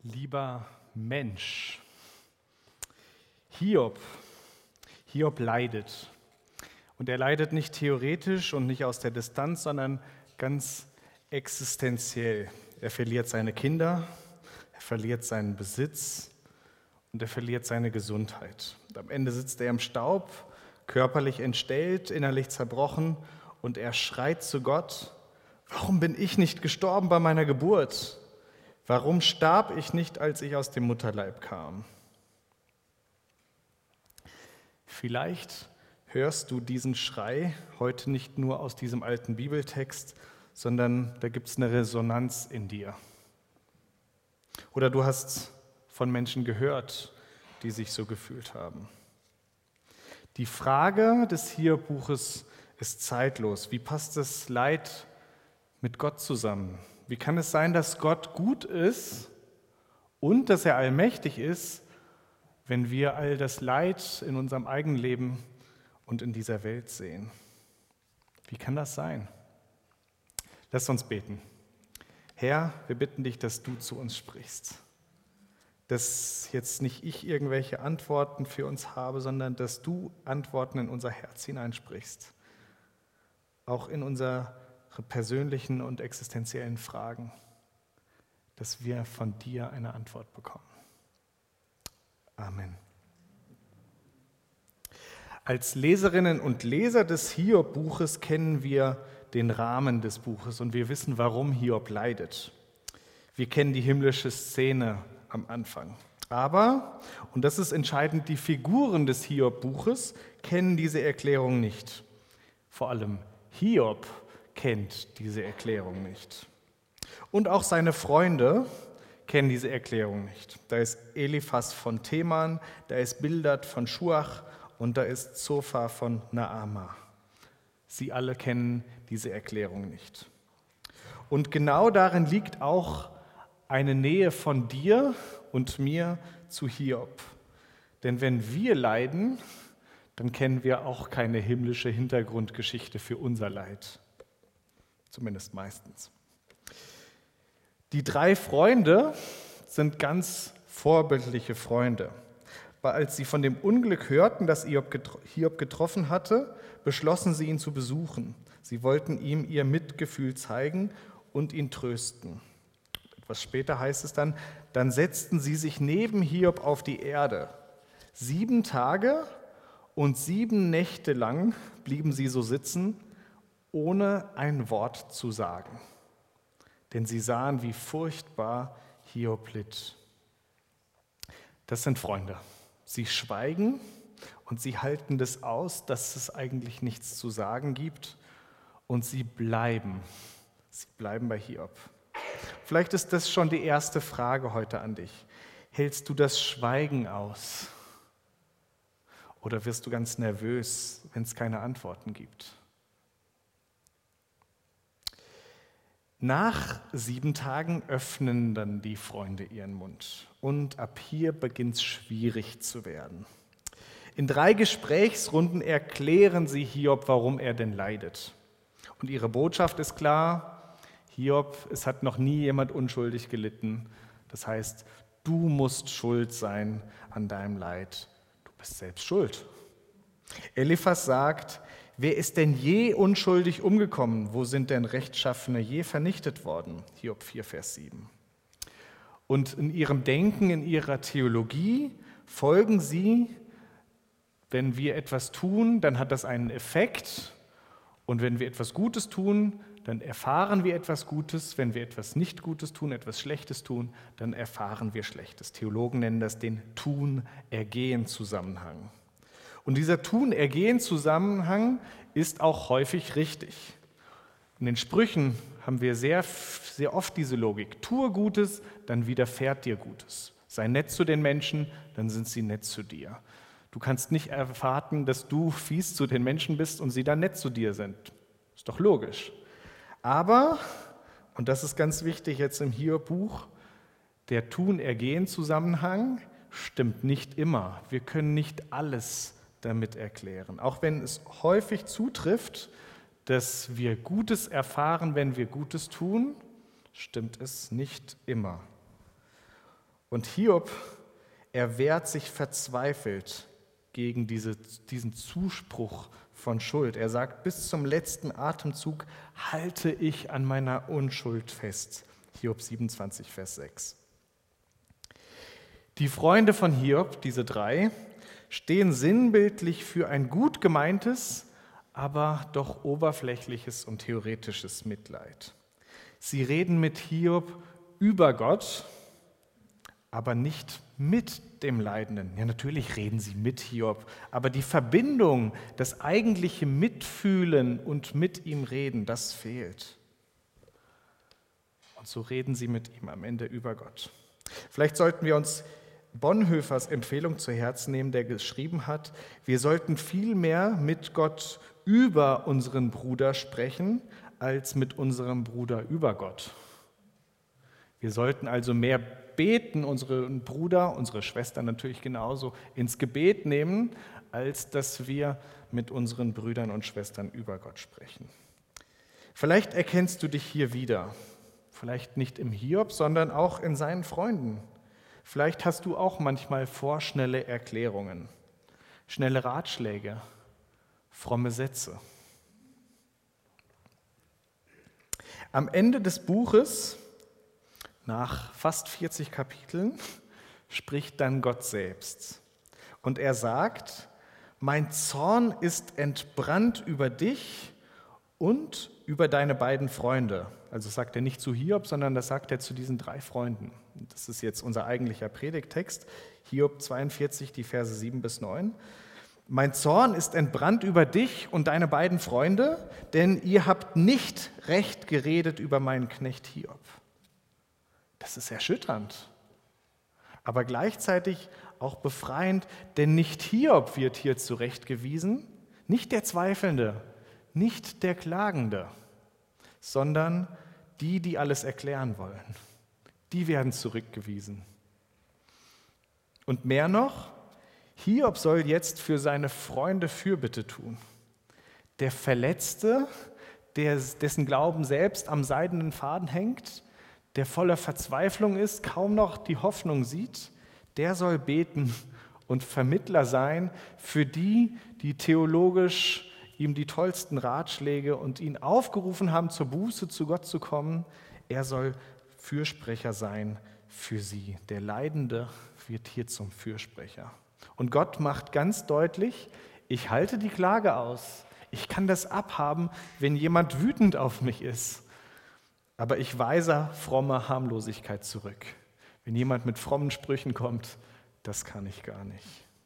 Lieber Mensch, Hiob leidet. Und er leidet nicht theoretisch und nicht aus der Distanz, sondern ganz existenziell. Er verliert seine Kinder, er verliert seinen Besitz und er verliert seine Gesundheit. Und am Ende sitzt er im Staub, körperlich entstellt, innerlich zerbrochen, und er schreit zu Gott: Warum bin ich nicht gestorben bei meiner Geburt? Warum starb ich nicht, als ich aus dem Mutterleib kam? Vielleicht hörst du diesen Schrei heute nicht nur aus diesem alten Bibeltext, sondern da gibt es eine Resonanz in dir. Oder du hast von Menschen gehört, die sich so gefühlt haben. Die Frage des Hiob-Buches ist zeitlos. Wie passt das Leid mit Gott zusammen? Wie kann es sein, dass Gott gut ist und dass er allmächtig ist, wenn wir all das Leid in unserem eigenen Leben und in dieser Welt sehen? Wie kann das sein? Lass uns beten. Herr, wir bitten dich, dass du zu uns sprichst. Dass jetzt nicht ich irgendwelche Antworten für uns habe, sondern dass du Antworten in unser Herz hineinsprichst. Auch in unsere persönlichen und existenziellen Fragen, dass wir von dir eine Antwort bekommen. Amen. Als Leserinnen und Leser des Hiob-Buches kennen wir den Rahmen des Buches und wir wissen, warum Hiob leidet. Wir kennen die himmlische Szene am Anfang. Aber, und das ist entscheidend, die Figuren des Hiob-Buches kennen diese Erklärung nicht. Vor allem Hiob kennt diese Erklärung nicht. Und auch seine Freunde kennen diese Erklärung nicht. Da ist Eliphas von Teman, da ist Bildad von Schuach und da ist Zophar von Naama. Sie alle kennen diese Erklärung nicht. Und genau darin liegt auch eine Nähe von dir und mir zu Hiob. Denn wenn wir leiden, dann kennen wir auch keine himmlische Hintergrundgeschichte für unser Leid. Zumindest meistens. Die 3 Freunde sind ganz vorbildliche Freunde. Weil als sie von dem Unglück hörten, das Hiob getroffen hatte, beschlossen sie, ihn zu besuchen. Sie wollten ihm ihr Mitgefühl zeigen und ihn trösten. Etwas später heißt es dann setzten sie sich neben Hiob auf die Erde. 7 Tage und 7 Nächte lang blieben sie so sitzen, ohne ein Wort zu sagen. Denn sie sahen, wie furchtbar Hiob litt. Das sind Freunde. Sie schweigen und sie halten das aus, dass es eigentlich nichts zu sagen gibt. Und sie bleiben bei Hiob. Vielleicht ist das schon die erste Frage heute an dich. Hältst du das Schweigen aus? Oder wirst du ganz nervös, wenn es keine Antworten gibt? Nach 7 Tagen öffnen dann die Freunde ihren Mund. Und ab hier beginnt es schwierig zu werden. In 3 Gesprächsrunden erklären sie Hiob, warum er denn leidet. Und ihre Botschaft ist klar: Hiob, es hat noch nie jemand unschuldig gelitten. Das heißt, du musst schuld sein an deinem Leid. Du bist selbst schuld. Eliphas sagt: Wer ist denn je unschuldig umgekommen? Wo sind denn Rechtschaffene je vernichtet worden? Hiob 4, Vers 7. Und in ihrem Denken, in ihrer Theologie folgen sie: Wenn wir etwas tun, dann hat das einen Effekt. Und wenn wir etwas Gutes tun, dann erfahren wir etwas Gutes. Wenn wir etwas nicht Gutes tun, etwas Schlechtes tun, dann erfahren wir Schlechtes. Theologen nennen das den Tun-Ergehen-Zusammenhang. Und dieser Tun-Ergehen-Zusammenhang ist auch häufig richtig. In den Sprüchen haben wir sehr, sehr oft diese Logik: Tue Gutes, dann widerfährt dir Gutes. Sei nett zu den Menschen, dann sind sie nett zu dir. Du kannst nicht erwarten, dass du fies zu den Menschen bist und sie dann nett zu dir sind. Ist doch logisch. Aber, und das ist ganz wichtig jetzt im Hiob-Buch, der Tun-Ergehen-Zusammenhang stimmt nicht immer. Wir können nicht alles damit erklären. Auch wenn es häufig zutrifft, dass wir Gutes erfahren, wenn wir Gutes tun, stimmt es nicht immer. Und Hiob, er wehrt sich verzweifelt gegen diesen Zuspruch von Schuld. Er sagt, bis zum letzten Atemzug halte ich an meiner Unschuld fest. Hiob 27, Vers 6. Die Freunde von Hiob, diese 3, stehen sinnbildlich für ein gut gemeintes, aber doch oberflächliches und theoretisches Mitleid. Sie reden mit Hiob über Gott, aber nicht mit dem Leidenden. Ja, natürlich reden sie mit Hiob, aber die Verbindung, das eigentliche Mitfühlen und mit ihm reden, das fehlt. Und so reden sie mit ihm am Ende über Gott. Vielleicht sollten wir uns Bonhoeffers Empfehlung zu Herzen nehmen, der geschrieben hat, wir sollten viel mehr mit Gott über unseren Bruder sprechen, als mit unserem Bruder über Gott. Wir sollten also mehr beten, unseren Bruder, unsere Schwester natürlich genauso, ins Gebet nehmen, als dass wir mit unseren Brüdern und Schwestern über Gott sprechen. Vielleicht erkennst du dich hier wieder, vielleicht nicht im Hiob, sondern auch in seinen Freunden. Vielleicht hast du auch manchmal vorschnelle Erklärungen, schnelle Ratschläge, fromme Sätze. Am Ende des Buches, nach fast 40 Kapiteln, spricht dann Gott selbst. Und er sagt, mein Zorn ist entbrannt über dich und über deine beiden Freunde. Also sagt er nicht zu Hiob, sondern das sagt er zu diesen 3 Freunden. Das ist jetzt unser eigentlicher Predigttext, Hiob 42, die Verse 7 bis 9. Mein Zorn ist entbrannt über dich und deine beiden Freunde, denn ihr habt nicht recht geredet über meinen Knecht Hiob. Das ist erschütternd, aber gleichzeitig auch befreiend, denn nicht Hiob wird hier zurechtgewiesen, nicht der Zweifelnde, nicht der Klagende, sondern die alles erklären wollen. Die werden zurückgewiesen. Und mehr noch, Hiob soll jetzt für seine Freunde Fürbitte tun. Der Verletzte, dessen Glauben selbst am seidenen Faden hängt, der voller Verzweiflung ist, kaum noch die Hoffnung sieht, der soll beten und Vermittler sein für die theologisch ihm die tollsten Ratschläge und ihn aufgerufen haben, zur Buße zu Gott zu kommen. Er soll Fürsprecher sein für sie. Der Leidende wird hier zum Fürsprecher. Und Gott macht ganz deutlich, ich halte die Klage aus. Ich kann das abhaben, wenn jemand wütend auf mich ist. Aber ich weise fromme Harmlosigkeit zurück. Wenn jemand mit frommen Sprüchen kommt, das kann ich gar nicht.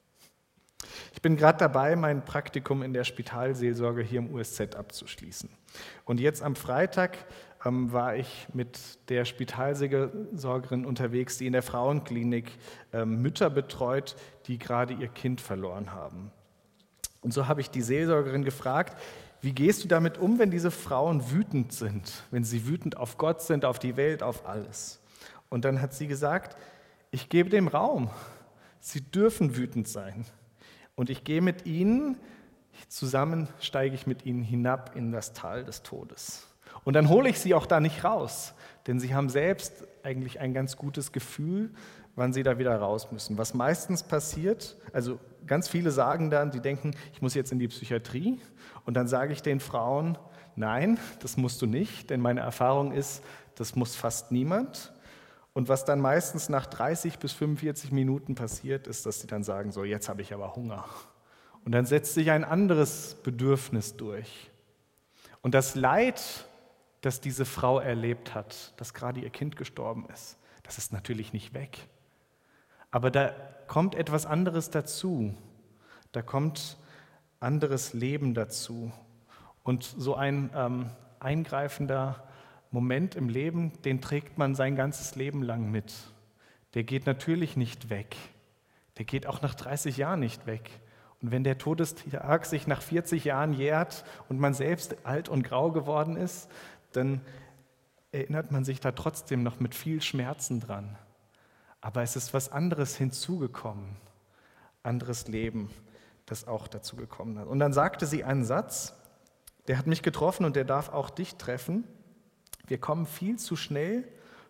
Ich bin gerade dabei, mein Praktikum in der Spitalseelsorge hier im USZ abzuschließen. Und jetzt am Freitag war ich mit der Spitalseelsorgerin unterwegs, die in der Frauenklinik Mütter betreut, die gerade ihr Kind verloren haben. Und so habe ich die Seelsorgerin gefragt, wie gehst du damit um, wenn diese Frauen wütend sind, wenn sie wütend auf Gott sind, auf die Welt, auf alles? Und dann hat sie gesagt, ich gebe dem Raum, sie dürfen wütend sein. Und ich gehe mit ihnen, zusammen steige ich mit ihnen hinab in das Tal des Todes. Und dann hole ich sie auch da nicht raus, denn sie haben selbst eigentlich ein ganz gutes Gefühl, wann sie da wieder raus müssen. Was meistens passiert, also ganz viele sagen dann, die denken, ich muss jetzt in die Psychiatrie. Und dann sage ich den Frauen, nein, das musst du nicht, denn meine Erfahrung ist, das muss fast niemand. Und was dann meistens nach 30 bis 45 Minuten passiert, ist, dass sie dann sagen, so, jetzt habe ich aber Hunger. Und dann setzt sich ein anderes Bedürfnis durch. Und das Leid, das diese Frau erlebt hat, dass gerade ihr Kind gestorben ist, das ist natürlich nicht weg. Aber da kommt etwas anderes dazu. Da kommt anderes Leben dazu. Und so ein eingreifender Moment im Leben, den trägt man sein ganzes Leben lang mit. Der geht natürlich nicht weg. Der geht auch nach 30 Jahren nicht weg. Und wenn der Todestag sich nach 40 Jahren jährt und man selbst alt und grau geworden ist, dann erinnert man sich da trotzdem noch mit viel Schmerzen dran. Aber es ist was anderes hinzugekommen, anderes Leben, das auch dazu gekommen hat. Und dann sagte sie einen Satz, der hat mich getroffen und der darf auch dich treffen. Wir kommen viel zu schnell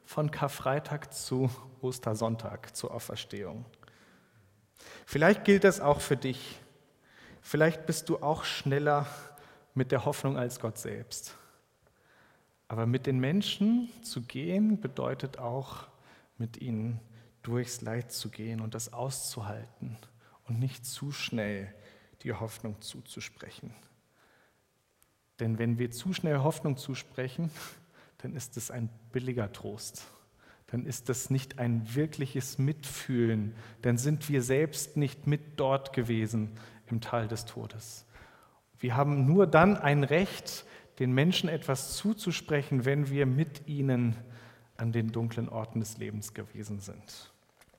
von Karfreitag zu Ostersonntag, zur Auferstehung. Vielleicht gilt das auch für dich. Vielleicht bist du auch schneller mit der Hoffnung als Gott selbst. Aber mit den Menschen zu gehen, bedeutet auch, mit ihnen durchs Leid zu gehen und das auszuhalten und nicht zu schnell die Hoffnung zuzusprechen. Denn wenn wir zu schnell Hoffnung zusprechen, dann ist es ein billiger Trost. Dann ist das nicht ein wirkliches Mitfühlen. Dann sind wir selbst nicht mit dort gewesen im Tal des Todes. Wir haben nur dann ein Recht, den Menschen etwas zuzusprechen, wenn wir mit ihnen an den dunklen Orten des Lebens gewesen sind.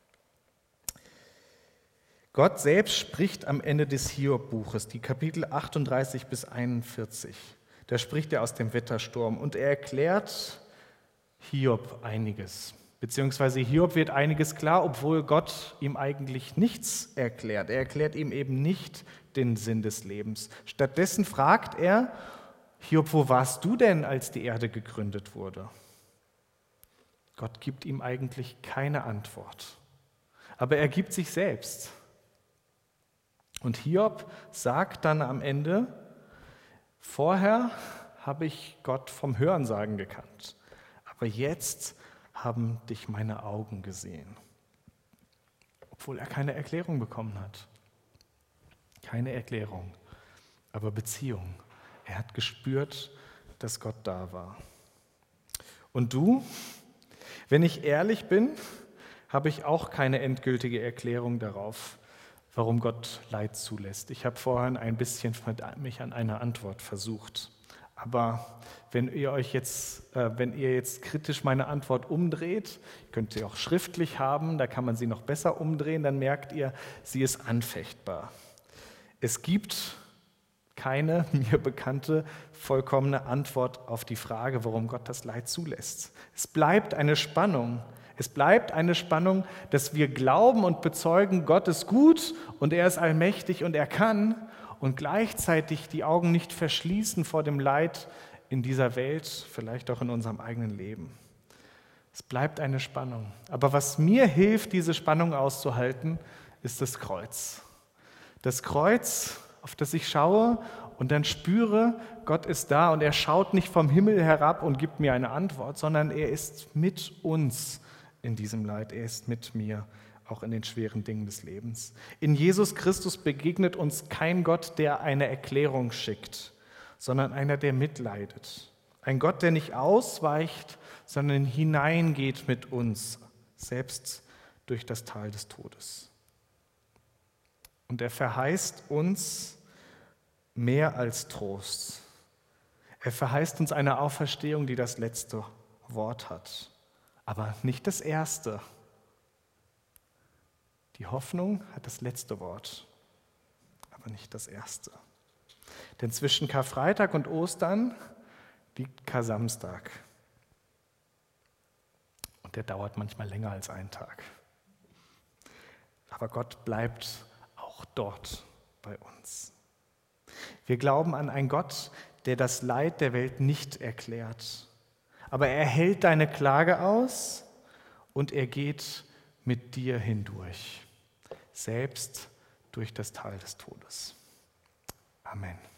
Gott selbst spricht am Ende des Hiob-Buches, die Kapitel 38 bis 41. Da spricht er aus dem Wettersturm und er erklärt Hiob einiges. Beziehungsweise Hiob wird einiges klar, obwohl Gott ihm eigentlich nichts erklärt. Er erklärt ihm eben nicht den Sinn des Lebens. Stattdessen fragt er, Hiob, wo warst du denn, als die Erde gegründet wurde? Gott gibt ihm eigentlich keine Antwort, aber er gibt sich selbst. Und Hiob sagt dann am Ende, vorher habe ich Gott vom Hörensagen gekannt, aber jetzt haben dich meine Augen gesehen. Obwohl er keine Erklärung bekommen hat. Keine Erklärung, aber Beziehung. Er hat gespürt, dass Gott da war. Und du? Wenn ich ehrlich bin, habe ich auch keine endgültige Erklärung darauf, warum Gott Leid zulässt. Ich habe vorhin ein bisschen mich an einer Antwort versucht. Aber wenn ihr jetzt kritisch meine Antwort umdreht, könnt ihr auch schriftlich haben, da kann man sie noch besser umdrehen, dann merkt ihr, sie ist anfechtbar. Es gibt keine mir bekannte, vollkommene Antwort auf die Frage, warum Gott das Leid zulässt. Es bleibt eine Spannung. Es bleibt eine Spannung, dass wir glauben und bezeugen, Gott ist gut und er ist allmächtig und er kann und gleichzeitig die Augen nicht verschließen vor dem Leid in dieser Welt, vielleicht auch in unserem eigenen Leben. Es bleibt eine Spannung. Aber was mir hilft, diese Spannung auszuhalten, ist das Kreuz. Das Kreuz, auf das ich schaue und dann spüre, Gott ist da und er schaut nicht vom Himmel herab und gibt mir eine Antwort, sondern er ist mit uns in diesem Leid. Er ist mit mir, auch in den schweren Dingen des Lebens. In Jesus Christus begegnet uns kein Gott, der eine Erklärung schickt, sondern einer, der mitleidet. Ein Gott, der nicht ausweicht, sondern hineingeht mit uns, selbst durch das Tal des Todes. Und er verheißt uns mehr als Trost. Er verheißt uns eine Auferstehung, die das letzte Wort hat, aber nicht das erste. Die Hoffnung hat das letzte Wort, aber nicht das erste. Denn zwischen Karfreitag und Ostern liegt Kar-Samstag. Und der dauert manchmal länger als einen Tag. Aber Gott bleibt auch dort bei uns. Wir glauben an einen Gott, der das Leid der Welt nicht erklärt. Aber er hält deine Klage aus und er geht mit dir hindurch, selbst durch das Tal des Todes. Amen.